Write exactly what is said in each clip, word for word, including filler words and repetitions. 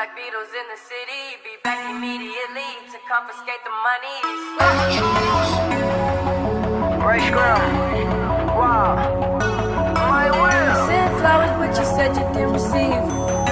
Black Beatles in the city, be back immediately to confiscate the money. Ray Scrum. Wow. My will. Sent flowers, but you said you didn't receive.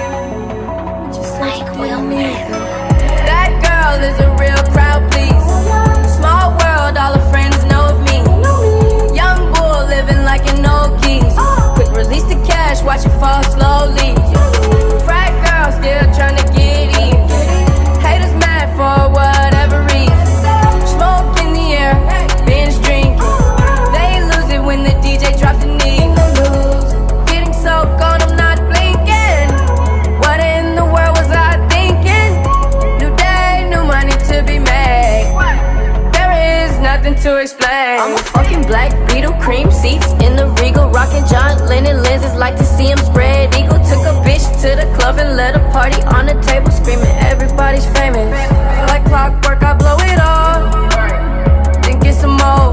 But you said you didn't need them. That girl is a real crowd, please. Small world, all her friends know of me. Young bull living like an old geese. Quick release the cash, watch it fall slowly. Frat girl still trying to get in. Haters mad for whatever reason. Smoke in the air, binge drinking. They lose it when the D J drops the knee. Getting so gone, I'm not blinking. What in the world was I thinking? New day, new money to be made. There is nothing to explain. I'm a fucking Black Beetle, cream seats in the Regal, rocking John Lennon lenses, like to see him spread eagle. Took a bitch to the club and let a party on the table, screaming everybody's famous. Like clockwork, I blow it all, then get some more.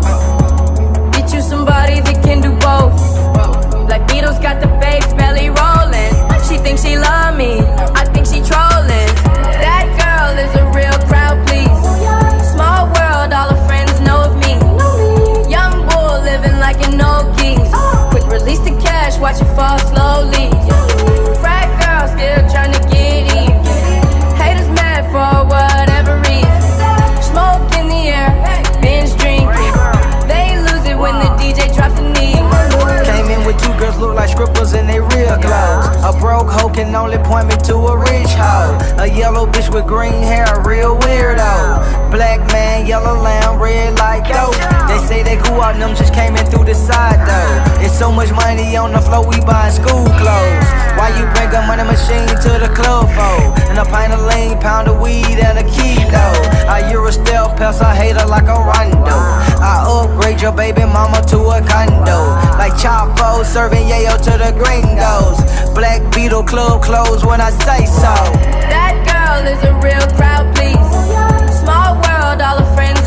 Get you somebody that can do both. Black Beatles got the babes belly rolling. She thinks she love me, I think she trolling. That girl is a real crowd, please. Small world, all her friends know of me. Young bull living like an old geese. Quick release the cash, watch it fall slowly. Frat girl still trying to get in. Haters mad for whatever reason. Smoke in the air, binge drinking. They lose it when the D J drops the knee. Came in with two girls look like scribbles in they real clothes. A broke hoe can only point me to a rich hoe. A yellow bitch with green hair, a real weirdo. Black man, yellow lamb, red like dope. They say they grew out, them just came in through the side though. It's so much money on the floor, we buying school clothes. Why you bring a money machine to the club for? And a pint of lean, pound of weed, and a kilo. I Euro stealth pest, I hate her like a rondo. I upgrade your baby mama to a condo. Like Chapo, serving yayo to the gringos. Black Beetle club close when I say so. That girl is a real crowd, please. Small world, all her friends